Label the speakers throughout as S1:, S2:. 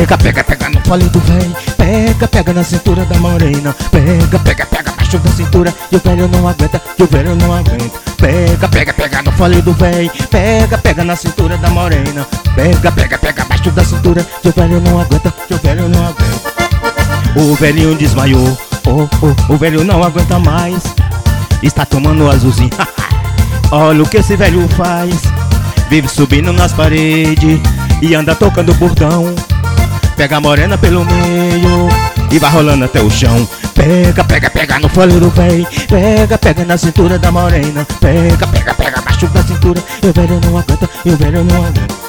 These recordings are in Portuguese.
S1: Pega, pega, pega no fole do véi. Pega, pega na cintura da morena. Pega, pega, pega abaixo da cintura. E o velho não aguenta, e o velho não aguenta. Pega, pega, pega no fole do véi. Pega, pega na cintura da morena. Pega, pega, pega abaixo da cintura. E o velho não aguenta, e o velho não aguenta. O velhinho desmaiou, o velho não aguenta mais. Está tomando azulzinho. Olha o que esse velho faz. Vive subindo nas paredes e anda tocando bordão. Pega a morena pelo meio e vai rolando até o chão. Pega, pega, pega no fole do véi. Pega, pega na cintura da morena. Pega, pega, pega abaixo da cintura. E o velho não aguenta, e o velho não aguenta.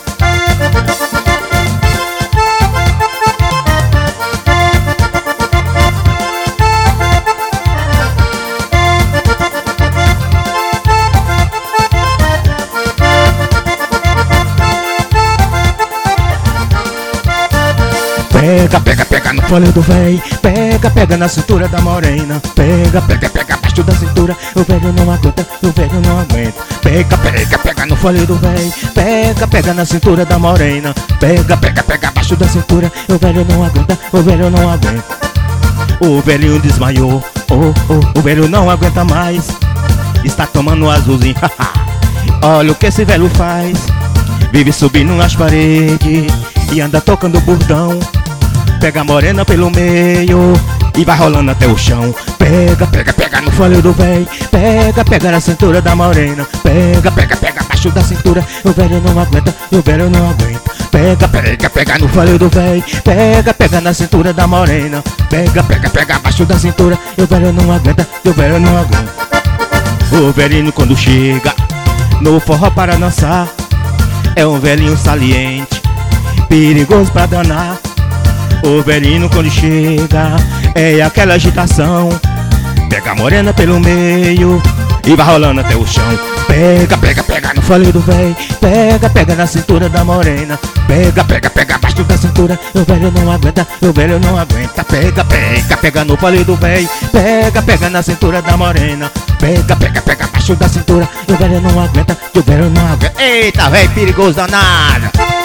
S1: Pega, pega, pega no fole do véi. Pega, pega na cintura da morena. Pega, pega, pega abaixo da cintura. O velho não aguenta, o velho não aguenta. Pega, pega, pega no fole do véi. Pega, pega na cintura da morena. Pega, pega, pega abaixo da cintura. O velho não aguenta, o velho não aguenta. O velhinho desmaiou, o velho não aguenta mais. Está tomando azulzinho. Olha o que esse velho faz. Vive subindo nas paredes e anda tocando bordão. Pega a morena pelo meio e vai rolando até o chão. Pega, pega, pega no fole do véi. Pega, pega na cintura da morena. Pega, pega, pega abaixo da cintura. O velho não aguenta, o velho não aguenta. Pega, pega, pega no fole do véi. Pega, pega na cintura da morena. Pega, pega, pega abaixo da cintura. O velho não aguenta, o velho não aguenta. O velhinho quando chega no forró para dançar, é um velhinho saliente, perigoso pra danar. O velhinho quando chega é aquela agitação. Pega a morena pelo meio e vai rolando até o chão. Pega, pega, pega no fole do véi. Pega, pega na cintura da morena. Pega, pega, pega abaixo da cintura. O velho não aguenta, o velho não aguenta. Pega, pega, pega no fole do véi. Pega, pega na cintura da morena. Pega, pega, pega abaixo da cintura. O velho não aguenta, o velho não aguenta. Eita, véi, perigoso danado.